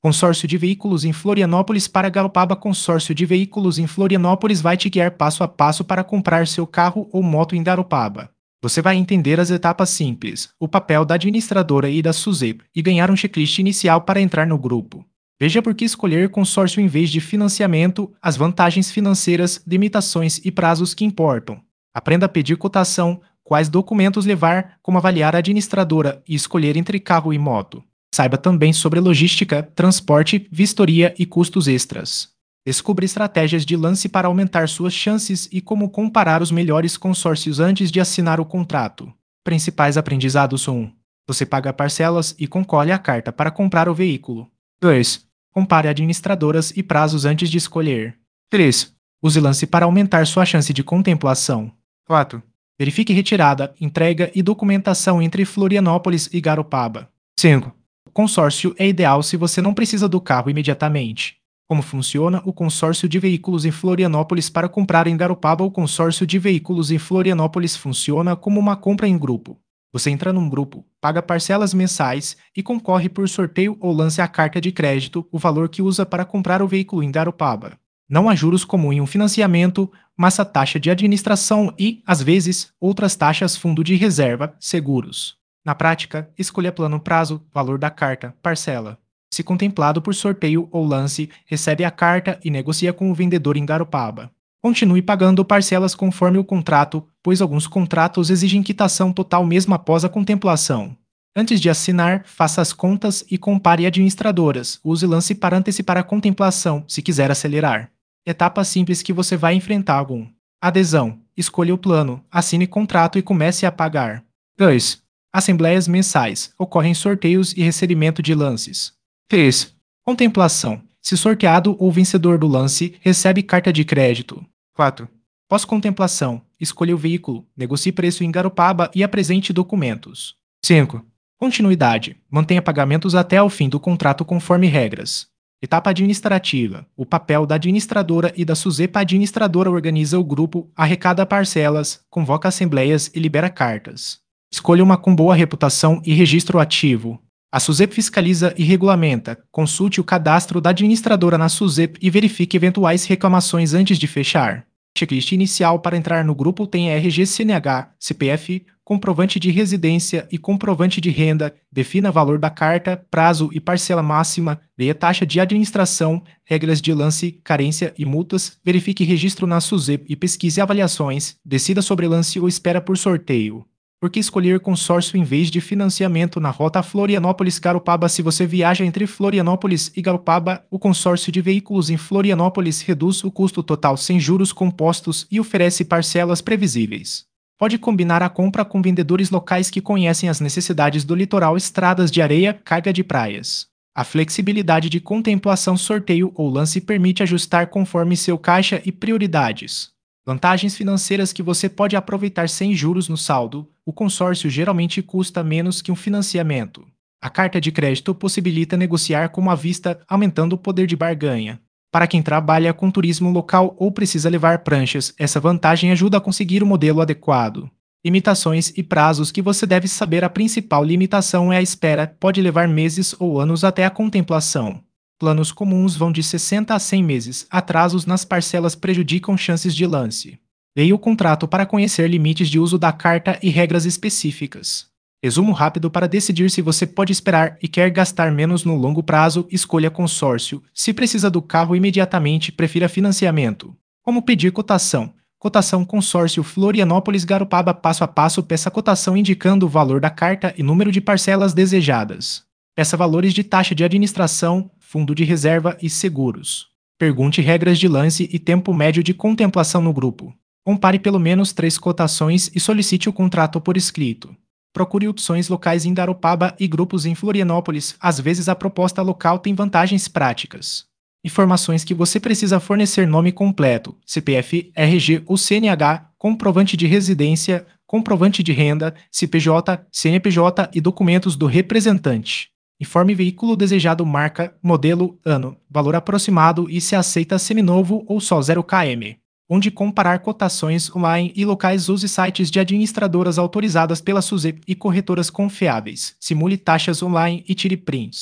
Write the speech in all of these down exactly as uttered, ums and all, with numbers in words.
Consórcio de Veículos em Florianópolis para Garopaba. Consórcio de Veículos em Florianópolis vai te guiar passo a passo para comprar seu carro ou moto em Garopaba. Você vai entender as etapas simples, o papel da administradora e da SUSEP e ganhar um checklist inicial para entrar no grupo. Veja por que escolher consórcio em vez de financiamento, as vantagens financeiras, limitações e prazos que importam. Aprenda a pedir cotação, quais documentos levar, como avaliar a administradora e escolher entre carro e moto. Saiba também sobre logística, transporte, vistoria e custos extras. Descubra estratégias de lance para aumentar suas chances e como comparar os melhores consórcios antes de assinar o contrato. Principais aprendizados: um. Você paga parcelas e concorre a carta para comprar o veículo. dois. Compare administradoras e prazos antes de escolher. três. Use lance para aumentar sua chance de contemplação. quatro. Verifique retirada, entrega e documentação entre Florianópolis e Garopaba. cinco. O consórcio é ideal se você não precisa do carro imediatamente. Como funciona o consórcio de veículos em Florianópolis para comprar em Garopaba? O consórcio de veículos em Florianópolis funciona como uma compra em grupo. Você entra num grupo, paga parcelas mensais e concorre por sorteio ou lance a carta de crédito, o valor que usa para comprar o veículo em Garopaba. Não há juros como em um financiamento, mas a taxa de administração e, às vezes, outras taxas fundo de reserva, seguros. Na prática, escolha plano prazo, valor da carta, parcela. Se contemplado por sorteio ou lance, recebe a carta e negocia com o vendedor em Garopaba. Continue pagando parcelas conforme o contrato, pois alguns contratos exigem quitação total mesmo após a contemplação. Antes de assinar, faça as contas e compare administradoras. Use lance para antecipar a contemplação, se quiser acelerar. Etapas simples que você vai enfrentar. um. Adesão. Escolha o plano, assine contrato e comece a pagar. dois. Assembleias mensais. Ocorrem sorteios e recebimento de lances. três. Contemplação. Se sorteado ou vencedor do lance, recebe carta de crédito. quatro. Pós-contemplação. Escolha o veículo, negocie preço em Garopaba e apresente documentos. cinco. Continuidade. Mantenha pagamentos até ao fim do contrato conforme regras. Etapa administrativa. O papel da administradora e da SUSEP. A administradora organiza o grupo, arrecada parcelas, convoca assembleias e libera cartas. Escolha uma com boa reputação e registro ativo. A SUSEP fiscaliza e regulamenta. Consulte o cadastro da administradora na SUSEP e verifique eventuais reclamações antes de fechar. Checklist inicial para entrar no grupo tem R G, C N H, C P F, comprovante de residência e comprovante de renda. Defina valor da carta, prazo e parcela máxima. Leia taxa de administração, regras de lance, carência e multas. Verifique registro na SUSEP e pesquise avaliações. Decida sobre lance ou espera por sorteio. Por que escolher consórcio em vez de financiamento na rota Florianópolis-Garopaba? Se você viaja entre Florianópolis e Garopaba, o consórcio de veículos em Florianópolis reduz o custo total sem juros compostos e oferece parcelas previsíveis. Pode combinar a compra com vendedores locais que conhecem as necessidades do litoral, estradas de areia, carga de praias. A flexibilidade de contemplação, sorteio ou lance permite ajustar conforme seu caixa e prioridades. Vantagens financeiras que você pode aproveitar sem juros no saldo. O consórcio geralmente custa menos que um financiamento. A carta de crédito possibilita negociar como à vista, aumentando o poder de barganha. Para quem trabalha com turismo local ou precisa levar pranchas, essa vantagem ajuda a conseguir o modelo adequado. Limitações e prazos que você deve saber. A principal limitação é a espera, pode levar meses ou anos até a contemplação. Planos comuns vão de sessenta a cem meses. Atrasos nas parcelas prejudicam chances de lance. Leia o contrato para conhecer limites de uso da carta e regras específicas. Resumo rápido para decidir se você pode esperar e quer gastar menos no longo prazo. Escolha consórcio. Se precisa do carro imediatamente, prefira financiamento. Como pedir cotação? Cotação consórcio Florianópolis-Garopaba. Passo a passo, peça cotação indicando o valor da carta e número de parcelas desejadas. Peça valores de taxa de administração, fundo de reserva e seguros. Pergunte regras de lance e tempo médio de contemplação no grupo. Compare pelo menos três cotações e solicite o contrato por escrito. Procure opções locais em Garopaba e grupos em Florianópolis. Às vezes a proposta local tem vantagens práticas. Informações que você precisa fornecer: nome completo, C P F, R G ou C N H, comprovante de residência, comprovante de renda, C P J, C N P J e documentos do representante. Informe veículo desejado, marca, modelo, ano, valor aproximado e se aceita seminovo ou só zero quilômetros. Onde comparar cotações online e locais. Use sites de administradoras autorizadas pela SUSEP e corretoras confiáveis. Simule taxas online e tire prints.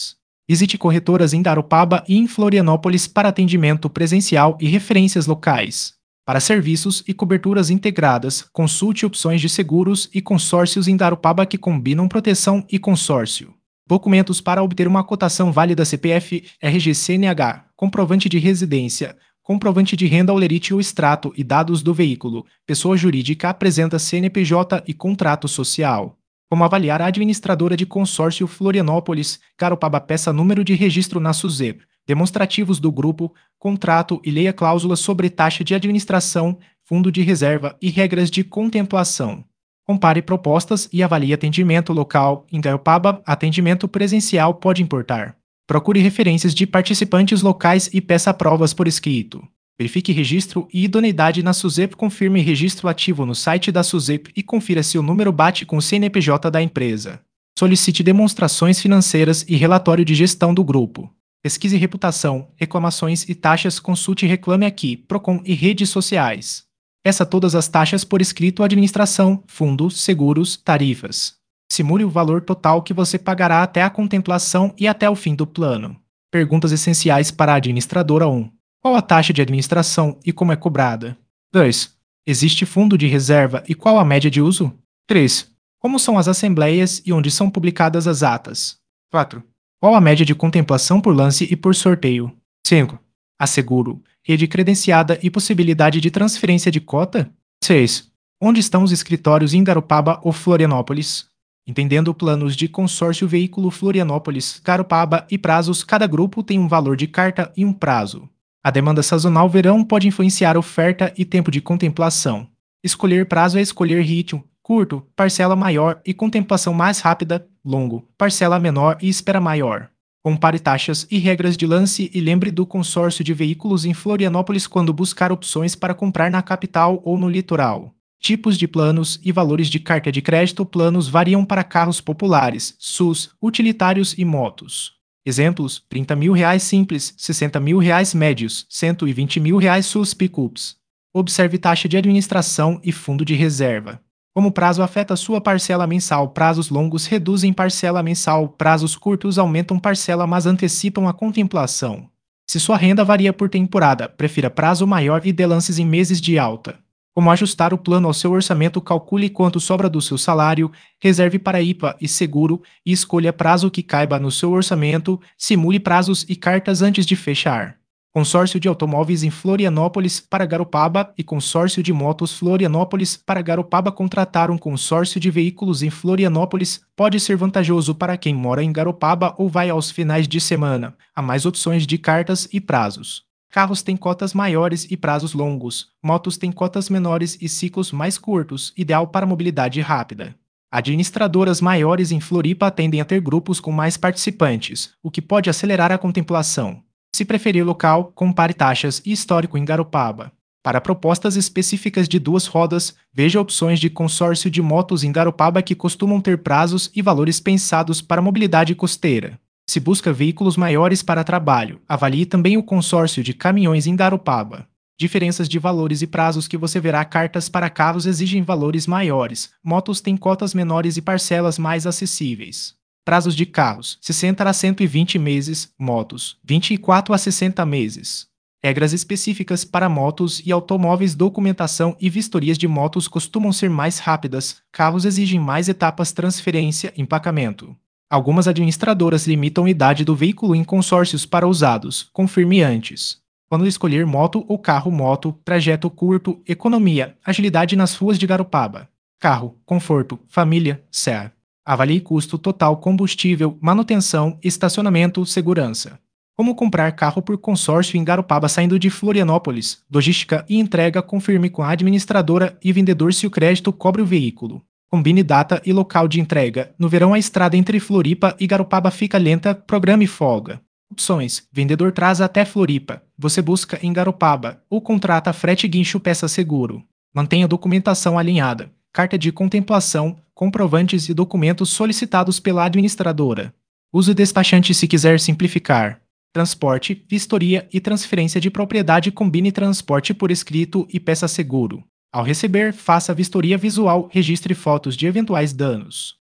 Visite corretoras em Garopaba e em Florianópolis para atendimento presencial e referências locais. Para serviços e coberturas integradas, consulte opções de seguros e consórcios em Garopaba que combinam proteção e consórcio. Documentos para obter uma cotação válida: C P F, R G C N H, comprovante de residência, comprovante de renda Olerite ou extrato e dados do veículo. Pessoa jurídica apresenta C N P J e contrato social. Como avaliar a administradora de consórcio Florianópolis, Garopaba? Peça número de registro na SUSEP, demonstrativos do grupo, contrato e leia cláusulas sobre taxa de administração, fundo de reserva e regras de contemplação. Compare propostas e avalie atendimento local. Em Garopaba, atendimento presencial pode importar. Procure referências de participantes locais e peça provas por escrito. Verifique registro e idoneidade na SUSEP. Confirme registro ativo no site da SUSEP e confira se o número bate com o C N P J da empresa. Solicite demonstrações financeiras e relatório de gestão do grupo. Pesquise reputação, reclamações e taxas. Consulte Reclame Aqui, Procon e redes sociais. Peça todas as taxas por escrito: administração, fundos, seguros, tarifas. Simule o valor total que você pagará até a contemplação e até o fim do plano. Perguntas essenciais para a administradora: um. Qual a taxa de administração e como é cobrada? dois. Existe fundo de reserva e qual a média de uso? três. Como são as assembleias e onde são publicadas as atas? quatro. Qual a média de contemplação por lance e por sorteio? cinco. Asseguro, rede credenciada e possibilidade de transferência de cota? seis. Onde estão os escritórios em Garopaba ou Florianópolis? Entendendo planos de consórcio veículo Florianópolis, Garopaba e prazos: cada grupo tem um valor de carta e um prazo. A demanda sazonal verão pode influenciar oferta e tempo de contemplação. Escolher prazo é escolher ritmo: curto, parcela maior e contemplação mais rápida; longo, parcela menor e espera maior. Compare taxas e regras de lance e lembre do consórcio de veículos em Florianópolis quando buscar opções para comprar na capital ou no litoral. Tipos de planos e valores de carta de crédito: planos variam para carros populares, S U S, utilitários e motos. Exemplos: trinta mil reais simples, sessenta mil reais médios, cento e vinte mil reais S U S Pickups. Observe taxa de administração e fundo de reserva. Como prazo afeta sua parcela mensal: prazos longos reduzem parcela mensal, prazos curtos aumentam parcela mas antecipam a contemplação. Se sua renda varia por temporada, prefira prazo maior e dê lances em meses de alta. Como ajustar o plano ao seu orçamento: calcule quanto sobra do seu salário, reserve para I P A e seguro e escolha prazo que caiba no seu orçamento. Simule prazos e cartas antes de fechar. Consórcio de automóveis em Florianópolis para Garopaba e consórcio de motos Florianópolis para Garopaba. Contratar um consórcio de veículos em Florianópolis pode ser vantajoso para quem mora em Garopaba ou vai aos finais de semana. Há mais opções de cartas e prazos. Carros têm cotas maiores e prazos longos. Motos têm cotas menores e ciclos mais curtos, ideal para mobilidade rápida. Administradoras maiores em Floripa tendem a ter grupos com mais participantes, o que pode acelerar a contemplação. Se preferir local, compare taxas e histórico em Garopaba. Para propostas específicas de duas rodas, veja opções de consórcio de motos em Garopaba que costumam ter prazos e valores pensados para mobilidade costeira. Se busca veículos maiores para trabalho, avalie também o consórcio de caminhões em Garopaba. Diferenças de valores e prazos que você verá: cartas para carros exigem valores maiores, motos têm cotas menores e parcelas mais acessíveis. Prazos de carros: sessenta a cento e vinte meses, motos: vinte e quatro a sessenta meses. Regras específicas para motos e automóveis: documentação e vistorias de motos costumam ser mais rápidas, carros exigem mais etapas: transferência, empacamento. Algumas administradoras limitam a idade do veículo em consórcios para usados. Confirme antes. Quando escolher moto ou carro-moto: trajeto curto, economia, agilidade nas ruas de Garopaba. Carro, conforto, família, S E A. Avalie custo total: combustível, manutenção, estacionamento, segurança. Como comprar carro por consórcio em Garopaba saindo de Florianópolis: logística e entrega. Confirme com a administradora e vendedor se o crédito cobre o veículo. Combine data e local de entrega. No verão, a estrada entre Floripa e Garopaba fica lenta. Programe folga. Opções: vendedor traz até Floripa. Você busca em Garopaba ou contrata frete guincho peça seguro. Mantenha a documentação alinhada. Carta de contemplação, comprovantes e documentos solicitados pela administradora. Use o despachante se quiser simplificar. Transporte, vistoria e transferência de propriedade. Combine transporte por escrito e peça seguro. Ao receber, faça a vistoria visual, registre fotos de eventuais danos.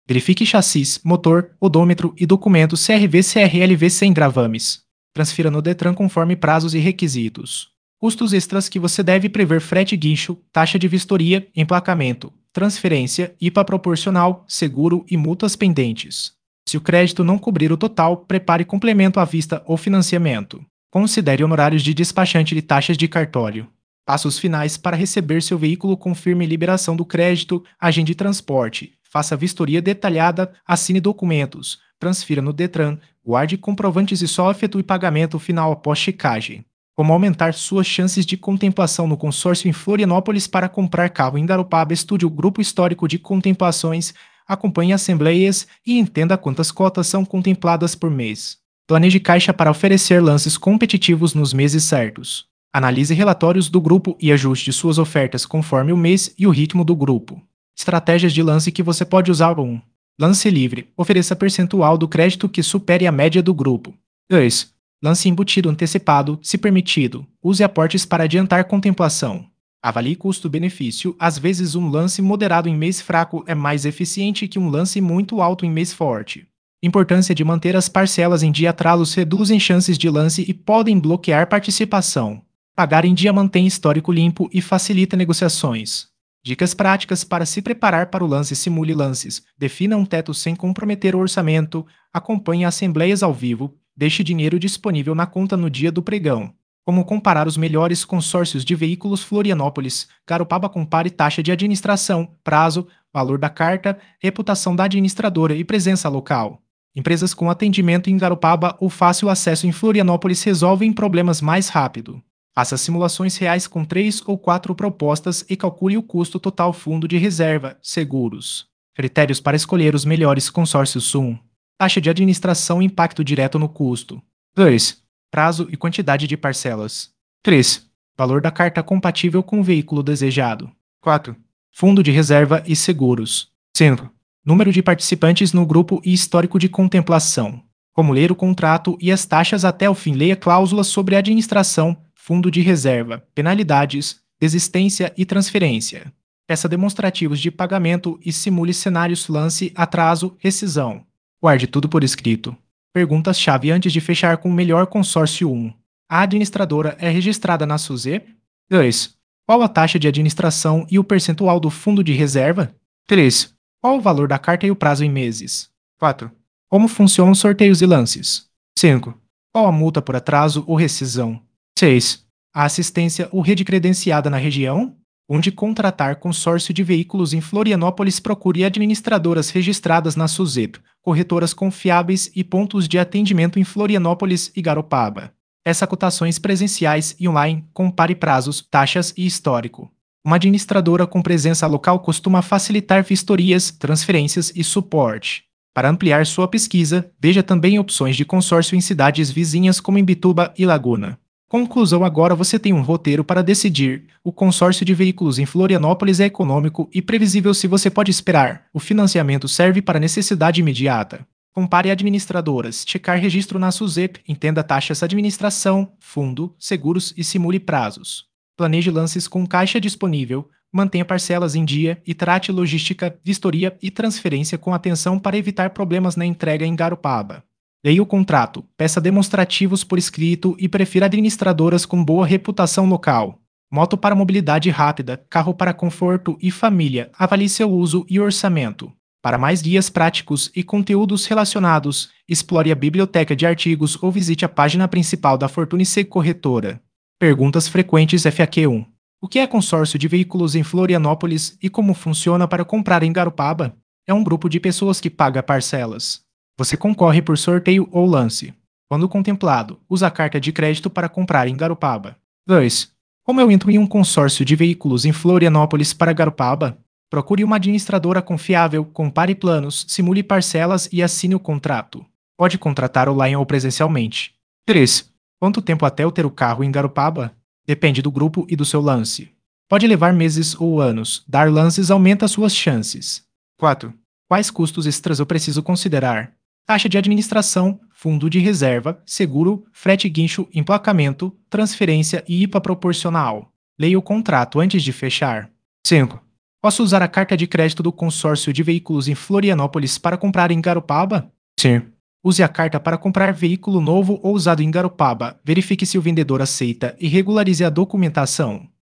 Verifique chassis, motor, odômetro e documento C R V C R L V sem gravames. Transfira no Detran conforme prazos e requisitos. Custos extras que você deve prever: frete guincho, taxa de vistoria, emplacamento, transferência, I P A proporcional, seguro e multas pendentes. Se o crédito não cobrir o total, prepare complemento à vista ou financiamento. Considere honorários de despachante e taxas de cartório. Passos finais para receber seu veículo: confirme liberação do crédito, agende transporte, faça vistoria detalhada, assine documentos, transfira no Detran, guarde comprovantes e só efetue pagamento final após checagem. Como aumentar suas chances de contemplação no consórcio em Florianópolis? Para comprar carro em Garopaba, estude o grupo histórico de contemplações, acompanhe assembleias e entenda quantas cotas são contempladas por mês. Planeje caixa para oferecer lances competitivos nos meses certos. Analise relatórios do grupo e ajuste suas ofertas conforme o mês e o ritmo do grupo. Estratégias de lance que você pode usar: um. Lance livre. Ofereça percentual do crédito que supere a média do grupo. dois. Lance embutido antecipado, se permitido. Use aportes para adiantar contemplação. Avalie custo-benefício. Às vezes, um lance moderado em mês fraco é mais eficiente que um lance muito alto em mês forte. Importância de manter as parcelas em dia: atrasos reduzem chances de lance e podem bloquear participação. Pagar em dia mantém histórico limpo e facilita negociações. Dicas práticas para se preparar para o lance: simule lances, defina um teto sem comprometer o orçamento, acompanhe assembleias ao vivo, deixe dinheiro disponível na conta no dia do pregão. Como comparar os melhores consórcios de veículos: Florianópolis, Garopaba. Compare taxa de administração, prazo, valor da carta, reputação da administradora e presença local. Empresas com atendimento em Garopaba ou fácil acesso em Florianópolis resolvem problemas mais rápido. Faça simulações reais com três ou quatro propostas e calcule o custo total. Fundo de reserva, seguros. Critérios para escolher os melhores consórcios: um. Taxa de administração, impacto direto no custo. dois. Prazo e quantidade de parcelas. três. Valor da carta compatível com o veículo desejado. quatro. Fundo de reserva e seguros. cinco. Número de participantes no grupo e histórico de contemplação. Como ler o contrato e as taxas até o fim. Leia cláusulas sobre administração, fundo de reserva, penalidades, desistência e transferência. Peça demonstrativos de pagamento e simule cenários: lance, atraso, rescisão. Guarde tudo por escrito. Perguntas-chave antes de fechar com o melhor consórcio: um. A administradora é registrada na SUSE? dois. Qual a taxa de administração e o percentual do fundo de reserva? três. Qual o valor da carta e o prazo em meses? quatro. Como funcionam sorteios e lances? cinco. Qual a multa por atraso ou rescisão? seis. A assistência ou rede credenciada na região? Onde contratar consórcio de veículos em Florianópolis? Procure administradoras registradas na SUSE, corretoras confiáveis e pontos de atendimento em Florianópolis e Garopaba. Peça cotações presenciais e online, compare prazos, taxas e histórico. Uma administradora com presença local costuma facilitar vistorias, transferências e suporte. Para ampliar sua pesquisa, veja também opções de consórcio em cidades vizinhas como Imbituba e Laguna. Conclusão: agora você tem um roteiro para decidir. O consórcio de veículos em Florianópolis é econômico e previsível se você pode esperar. O financiamento serve para necessidade imediata. Compare administradoras, checar registro na SUSE, entenda taxas, administração, fundo, seguros e simule prazos. Planeje lances com caixa disponível, mantenha parcelas em dia e trate logística, vistoria e transferência com atenção para evitar problemas na entrega em Garopaba. Leia o contrato, peça demonstrativos por escrito e prefira administradoras com boa reputação local. Moto para mobilidade rápida, carro para conforto e família. Avalie seu uso e orçamento. Para mais guias práticos e conteúdos relacionados, explore a biblioteca de artigos ou visite a página principal da Fortunice Corretora. Perguntas frequentes F A Q um. O que é consórcio de veículos em Florianópolis e como funciona para comprar em Garopaba? É um grupo de pessoas que paga parcelas. Você concorre por sorteio ou lance. Quando contemplado, usa a carta de crédito para comprar em Garopaba. dois. Como eu entro em um consórcio de veículos em Florianópolis para Garopaba? Procure uma administradora confiável, compare planos, simule parcelas e assine o contrato. Pode contratar online ou presencialmente. três. Quanto tempo até eu ter o carro em Garopaba? Depende do grupo e do seu lance. Pode levar meses ou anos. Dar lances aumenta suas chances. quatro. Quais custos extras eu preciso considerar? Taxa de administração, fundo de reserva, seguro, frete guincho, emplacamento, transferência e I P A proporcional. Leia o contrato antes de fechar. cinco. Posso usar a carta de crédito do consórcio de veículos em Florianópolis para comprar em Garopaba? Sim. Use a carta para comprar veículo novo ou usado em Garopaba. Verifique se o vendedor aceita e regularize a documentação.